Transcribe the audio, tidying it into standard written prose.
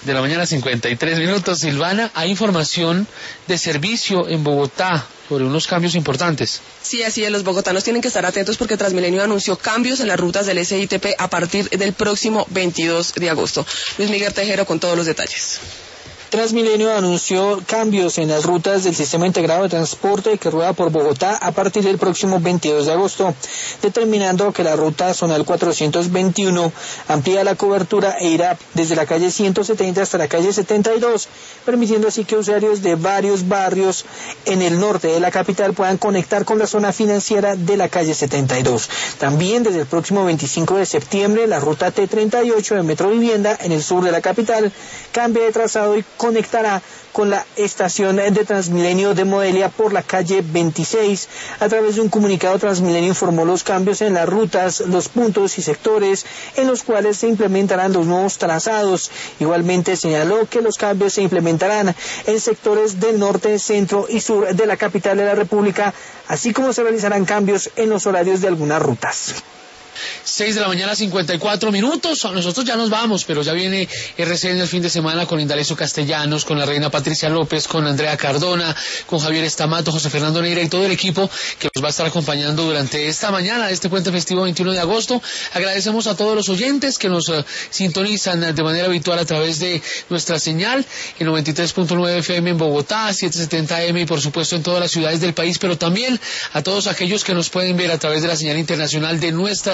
de la mañana, 53 minutos. Silvana, hay información de servicio en Bogotá sobre unos cambios importantes. Sí, así es, los bogotanos tienen que estar atentos porque Transmilenio anunció cambios en las rutas del SITP a partir del próximo 22 de agosto. Luis Miguel Tejero con todos los detalles. Transmilenio anunció cambios en las rutas del Sistema Integrado de Transporte que rueda por Bogotá a partir del próximo 22 de agosto, determinando que la ruta zonal 421 amplía la cobertura e irá desde la calle 170 hasta la calle 72, permitiendo así que usuarios de varios barrios en el norte de la capital puedan conectar con la zona financiera de la calle 72. También desde el próximo 25 de septiembre, la ruta T38 de Metro Vivienda en el sur de la capital cambia de trazado y conectará con la estación de Transmilenio de Modelia por la calle 26. A través de un comunicado, Transmilenio informó los cambios en las rutas, los puntos y sectores en los cuales se implementarán los nuevos trazados. Igualmente señaló que los cambios se implementarán en sectores del norte, centro y sur de la capital de la República, así como se realizarán cambios en los horarios de algunas rutas. 6 de la mañana, 54 minutos. Nosotros ya nos vamos, pero ya viene RCN el fin de semana con Indalecio Castellanos, con la reina Patricia López, con Andrea Cardona, con Javier Estamato, José Fernando Neira y todo el equipo que nos va a estar acompañando durante esta mañana, este puente festivo 21 de agosto. Agradecemos a todos los oyentes que nos sintonizan de manera habitual a través de nuestra señal en 93.9 FM en Bogotá, 770 AM y por supuesto en todas las ciudades del país, pero también a todos aquellos que nos pueden ver a través de la señal internacional de nuestra